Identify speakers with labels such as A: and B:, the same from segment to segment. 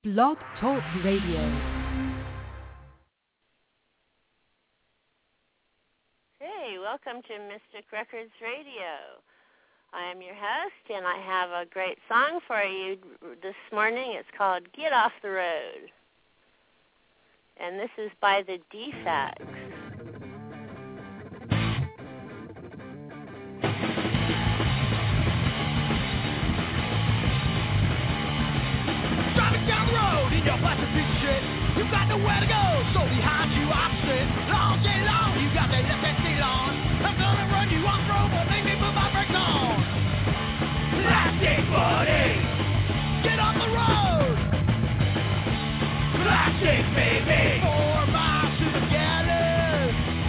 A: Blog Talk Radio.
B: Hey, welcome to Mystic Records Radio. I am your host, and I have a great song for you this morning. It's called Get Off the Road. And this is by the Defects.
C: Driving down the road in your plastic piece of shit. You got nowhere to go, so behind you I'm sitting. All day long, you got that left seat on. I'm gonna run you off the road, but make me put my brakes on. Plastic buddy, get off the road. Plastic baby, 4 miles to the gallon.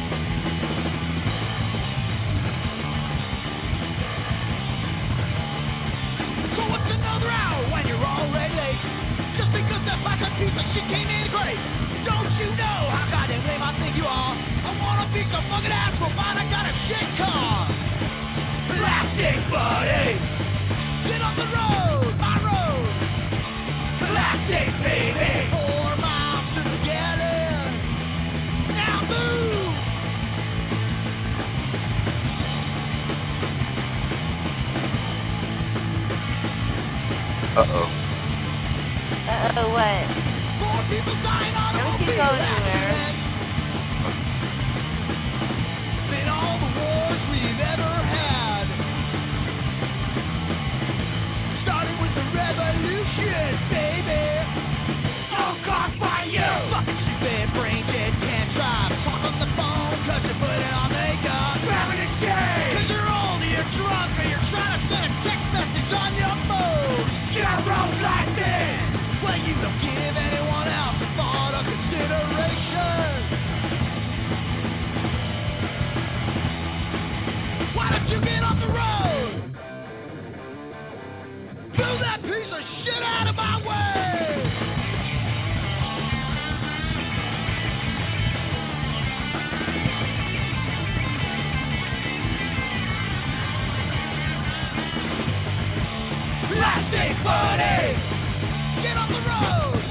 C: So what's another hour when you're already late? Just because that plastic piece of shit came in great. Don't you know how goddamn lame I think you are? I wanna beat the fucking ass, but fine, I got a shit car. Plastic buddy, get off the road, my road. Plastic baby, 4 miles to the gallon. Now move.
D: Uh-oh.
B: Uh-oh, what?
C: 4 people dying on
B: Don't you go anywhere.
C: In all the wars we've ever had, starting with the revolution, baby. All caused by you. Fucking stupid brain dead can't drive. Talk on the phone cause you're putting on makeup. Grabbing a cage cause you're old or you're drunk or you're trying to send a text message on your phone. You're road like this. Well, you don't give anyone else a thought or consideration. Why don't you get off the road? Move that piece of shit out of my way! Plastic buddy, get off the road!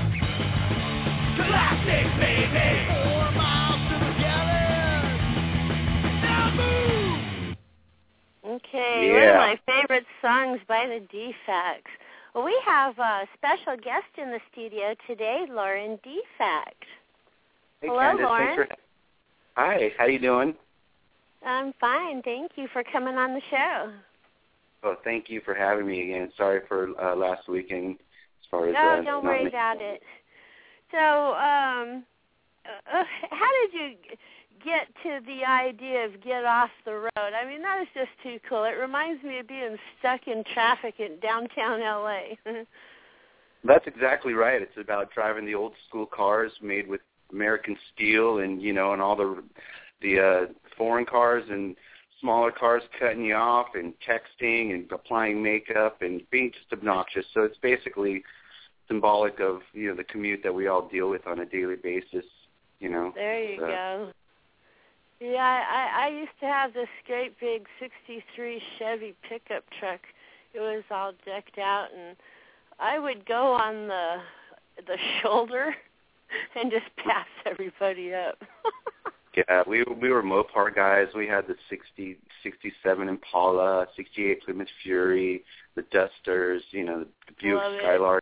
C: Plastic baby, 4 miles to the gallon. Now move!
B: Okay, one of my favorite songs by the Defects. Well, we have a special guest in the studio today, Lauren Defect.
D: Hey,
B: Hello,
D: Candace,
B: Lauren.
D: Hi, how you doing?
B: I'm fine. Thank you for coming on the show.
D: Oh, thank you for having me again. Sorry for last weekend as far as...
B: No, don't worry about it. So, how did you get to the idea of get off the road? I mean, that is just too cool. It reminds me of being stuck in traffic in downtown L.A.
D: That's exactly right. It's about driving the old school cars made with American steel and, you know, and all the foreign cars and smaller cars cutting you off and texting and applying makeup and being just obnoxious. So it's basically symbolic of, you know, the commute that we all deal with on a daily basis, you know.
B: There you go. Yeah, I used to have this great big 63 Chevy pickup truck. It was all decked out, and I would go on the shoulder and just pass everybody up.
D: Yeah, we were Mopar guys. We had the 67 Impala, 68 Plymouth Fury, the Dusters, you know, the Buick Skylark.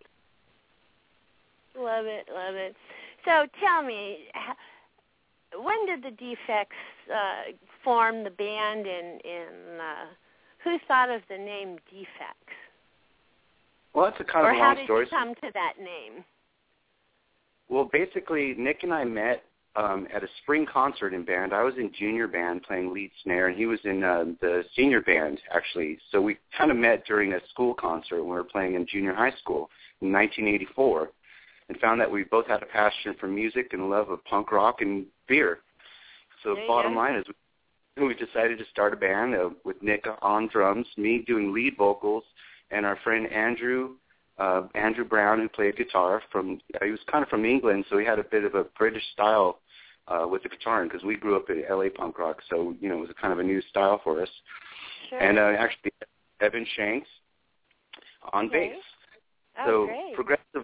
B: Love it, love it. So tell me, when did the Defects form the band, and who thought of the name Defects?
D: Well, that's a kind of a long story.
B: Or how did you come to that name?
D: Well, basically, Nick and I met at a spring concert in band. I was in junior band playing lead snare, and he was in the senior band, actually. So we kind of met during a school concert when we were playing in junior high school in 1984. And found that we both had a passion for music and a love of punk rock and beer. So the bottom line is we decided to start a band with Nick on drums, me doing lead vocals, and our friend Andrew Brown, who played guitar. He was kind of from England, so he had a bit of a British style with the guitar, because we grew up in LA punk rock, so, you know, it was kind of a new style for us.
B: Sure.
D: And actually Evan Shanks on bass.
B: Oh,
D: So
B: great.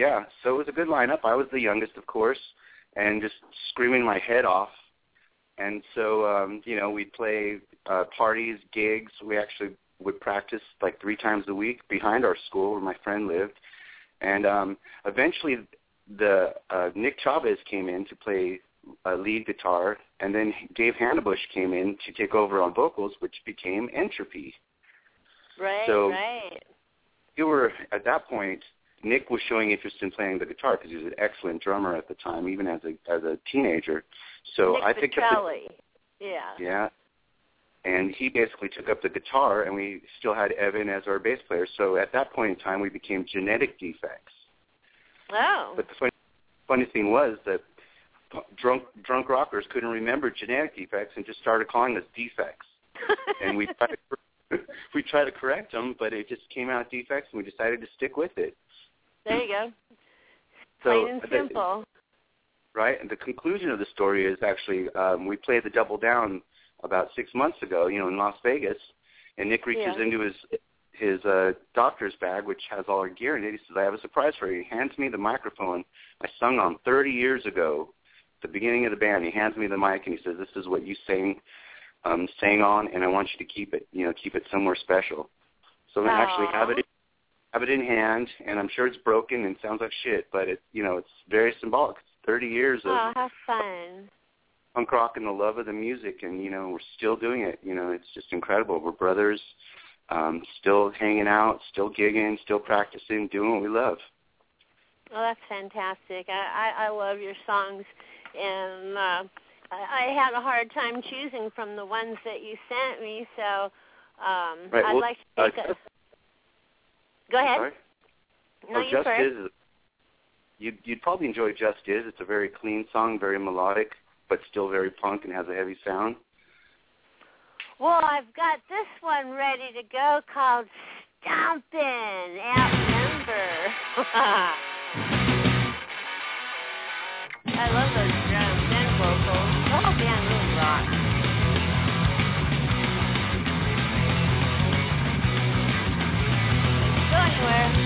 D: Yeah, so it was a good lineup. I was the youngest, of course, and just screaming my head off. And so, we'd play parties, gigs. We actually would practice like 3 times a week behind our school where my friend lived. And eventually Nick Chavez came in to play lead guitar, and then Dave Hannabush came in to take over on vocals, which became Entropy.
B: Right,
D: so
B: right.
D: You were, at that point, Nick was showing interest in playing the guitar because he was an excellent drummer at the time, even as a teenager. So
B: Nick
D: I picked
B: Petrelli.
D: up
B: Yeah.
D: Yeah. And he basically took up the guitar, and we still had Evan as our bass player. So at that point in time, we became Genetic Defects.
B: Oh.
D: But the funny thing was that drunk rockers couldn't remember Genetic Defects and just started calling us Defects. And we tried to correct them, but it just came out Defects, and we decided to stick with it.
B: There you go.
D: So,
B: plain and simple.
D: Right? And the conclusion of the story is actually we played the Double Down about 6 months ago, in Las Vegas, and Nick reaches into his doctor's bag, which has all our gear in it. He says, I have a surprise for you. He hands me the microphone I sung on 30 years ago, the beginning of the band. He hands me the mic, and he says, this is what you sang on, and I want you to keep it, keep it somewhere special. So I actually have it in hand, and I'm sure it's broken and sounds like shit, but it's very symbolic. It's 30 years of
B: how fun.
D: punk rock and the love of the music, and we're still doing it. It's just incredible. We're brothers, still hanging out, still gigging, still practicing, doing what we love.
B: Well, that's fantastic. I love your songs, and I had a hard time choosing from the ones that you sent me, so I'd like to take a... Go ahead.
D: Sorry?
B: No,
D: Just Is. You'd probably enjoy Just Is. It's a very clean song, very melodic, but still very punk and has a heavy sound.
B: Well, I've got this one ready to go called Stompin' Outnumber. I love those drums and vocals. The whole band really rocks. Go anywhere.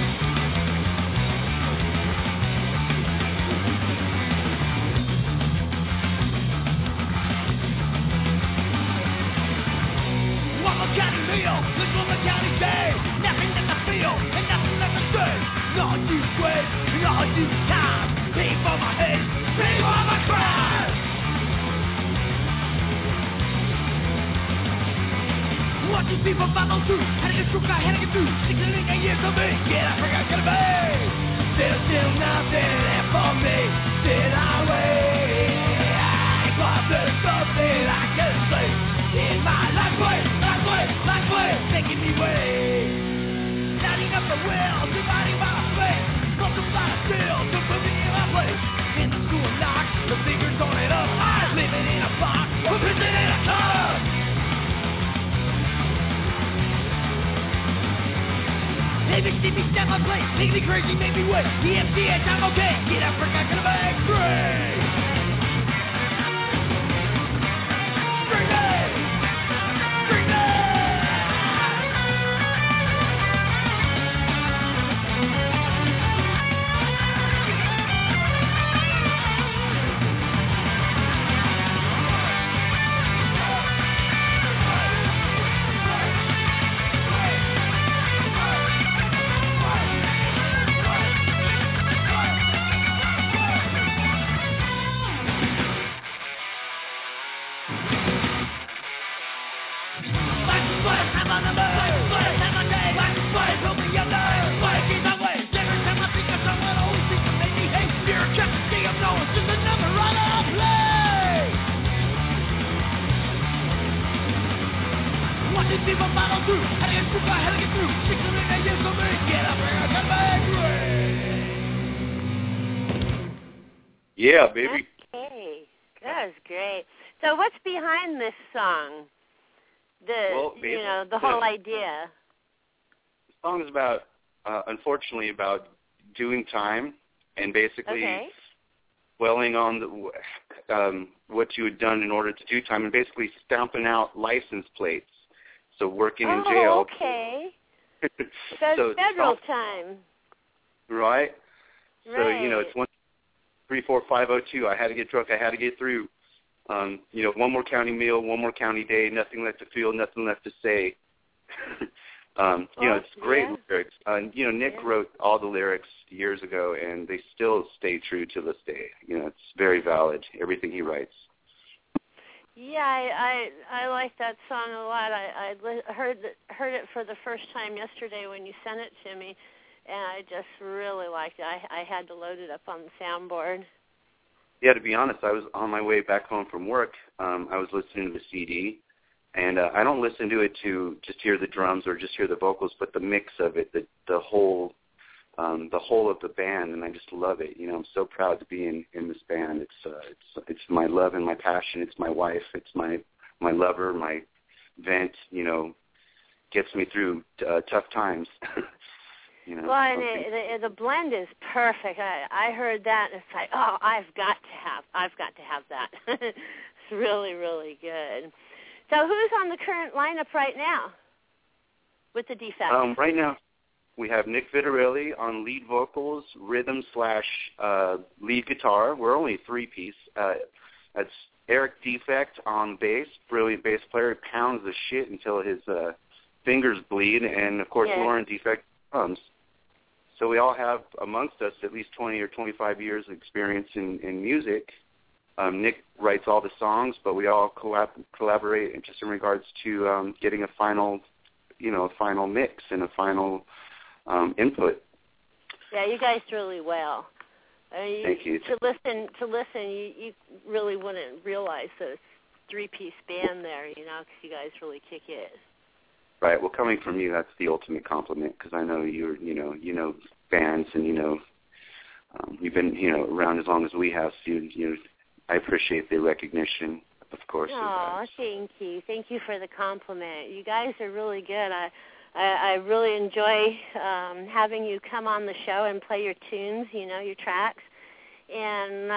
C: County meal, this was a county day. Nothing that I feel, and nothing that I say. No use waste, no use time. Pay for my hate, pay for my crime. What these people follow through, how to get through, how to get through. 6 years of me, get I forgot to be. There's still nothing left for me. Did I wait? I thought there's something I can say. In my life way, taking me way. Lighting up the wheel, dividing my space. Multiply the steel to put me in my place. In the school knock, the fingers on it up. I'm living in a box, we're prison in a tub. They see me step my place, make me crazy, make me wait. The MCS, I'm okay. Get up, we're not gonna make great.
D: Yeah, baby.
B: Okay, that was great. So what's behind this song? The whole idea.
D: The song is about, unfortunately, about doing time and basically dwelling on what you had done in order to do time and basically stamping out license plates. So working in jail.
B: Okay. That's federal time.
D: Right. So, it's 1, 3, 4, 5, 0, 2. I had to get drunk. I had to get through. One more county meal, one more county day, nothing left to feel, nothing left to say. It's great lyrics. Nick wrote all the lyrics years ago, and they still stay true to this day. It's very valid, everything he writes.
B: Yeah, I like that song a lot. I heard it for the first time yesterday when you sent it to me, and I just really liked it. I had to load it up on the soundboard.
D: Yeah, to be honest, I was on my way back home from work. I was listening to the CD, and I don't listen to it to just hear the drums or just hear the vocals, but the mix of it, the whole of the band, and I just love it. I'm so proud to be in this band. It's my love and my passion. It's my wife. It's my lover, my vent. Gets me through tough times.
B: Well, and the blend is perfect. I heard that, and it's like, oh, I've got to have that. It's really, really good. So who's on the current lineup right now with the Defects?
D: Right now, we have Nick Vitarelli on lead vocals, rhythm / lead guitar. We're only a 3-piece. That's Eric Defect on bass, brilliant bass player. He pounds the shit until his fingers bleed, and of course Lauren Defect drums. So we all have amongst us at least 20 or 25 years of experience in music. Nick writes all the songs, but we all collaborate just in regards to getting a final mix and a final input.
B: Yeah, you guys do really well.
D: Thank you.
B: To listen, you really wouldn't realize that it's a 3-piece band there, because you guys really kick it.
D: Right. Well, coming from you, that's the ultimate compliment, because I know you know bands, and you've been around as long as we have. So I appreciate the recognition, of course.
B: Oh, thank you. Thank you for the compliment. You guys are really good. I really enjoy having you come on the show and play your tunes, your tracks. And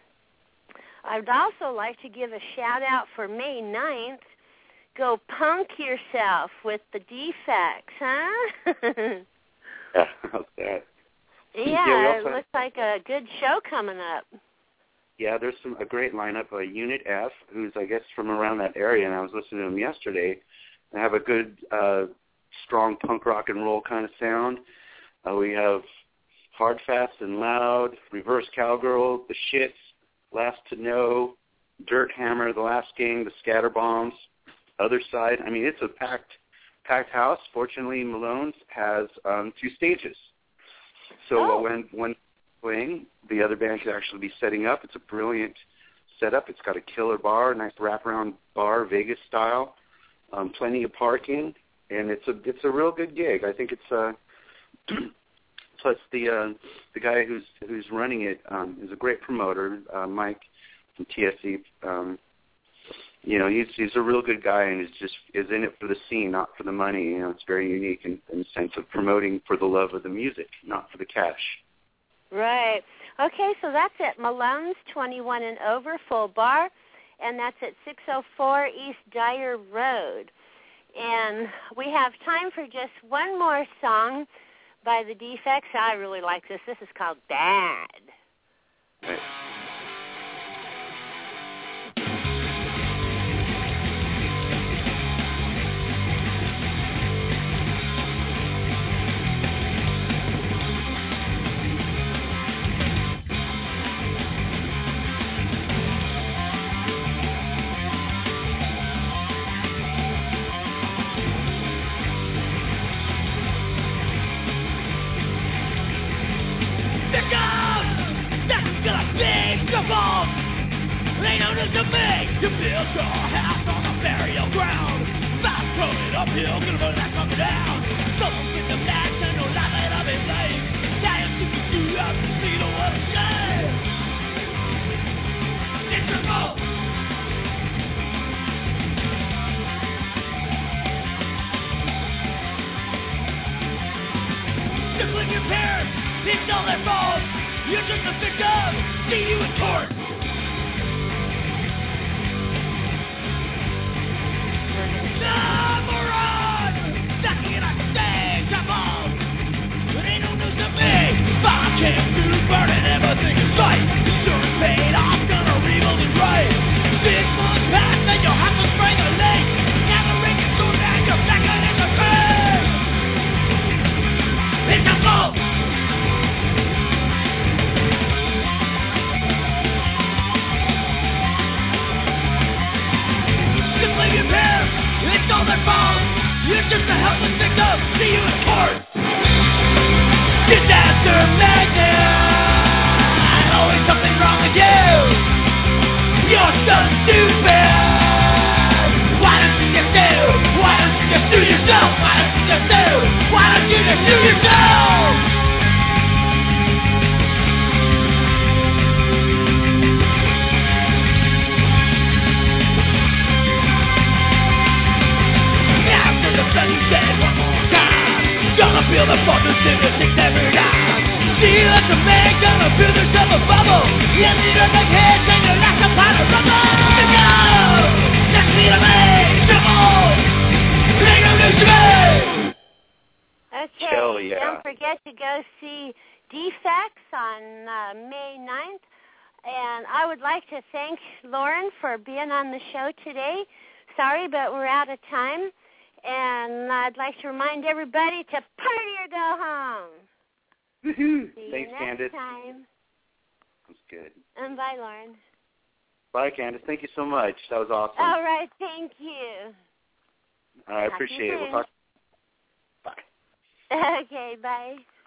B: I'd also like to give a shout out for May 9th. Go punk yourself with the Defects, huh?
D: Yeah, how's that?
B: Yeah, it looks like a good show coming up.
D: Yeah, there's a great lineup. Unit F, who's, I guess, from around that area, and I was listening to them yesterday. They have a good, strong punk rock and roll kind of sound. We have Hard, Fast, and Loud, Reverse Cowgirl, The Shits, Last to Know, Dirt Hammer, The Last Gang, The Scatterbombs, Other Side. I mean, it's a packed house. Fortunately, Malone's has 2 stages. So when playing, the other band could actually be setting up. It's a brilliant setup. It's got a killer bar, nice wraparound bar, Vegas style, plenty of parking, and it's a real good gig. I think it's plus the guy who's running it is a great promoter, Mike from TSC. He's a real good guy, and is in it for the scene, not for the money. It's very unique in the sense of promoting for the love of the music, not for the cash.
B: Right. Okay, so that's it. Malone's 21 and over, full bar, and that's at 604 East Dyer Road. And we have time for just one more song by the Defects. I really like this. This is called Bad.
D: Right.
C: Ain't no news to me. You built your house on the burial ground. About coming uphill, gonna burn that fucker down. Someone get the match and no light let up in flames. Now you see you do up the speed of what it says. It's your fault. Just like your parents, it's all their fault. You're just a victim. See you in court. Moron! Stuck in a stage of balls. It ain't no news to me, but I can't do and everything is right. Insurance paid off, gonna rebuild it right. 6 months past, and you'll have to spring a leg. Never ring it so that you're back on in the grave. It's a fault. Just leave your parents, it's all their fault. You're just a helpless victim, see you in court. Disaster magnet, always something wrong with you. You're so stupid. Why don't you just do? Why don't you just do yourself? Why don't you just do? Why don't you just do yourself? After the sun, you said one more time. Gonna feel the force six every time. See that the man gonna build yourself a bubble. You need a big head and your last upon a rubble. To go! Next me to make trouble. Bring them to me!
B: Okay,
D: Hell yeah.
B: Don't forget to go see Defects on May 9th. And I would like to thank Lauren for being on the show today. Sorry, but we're out of time. And I'd like to remind everybody to party or go home.
D: Woohoo!
B: See
D: Thanks,
B: you
D: Candace.
B: next time.
D: That's good.
B: And bye, Lauren.
D: Bye, Candace. Thank you so much. That was awesome.
B: All right, thank you.
D: I
B: Talk to you
D: appreciate it. We'll
B: soon.
D: talk. Bye.
B: Okay, bye.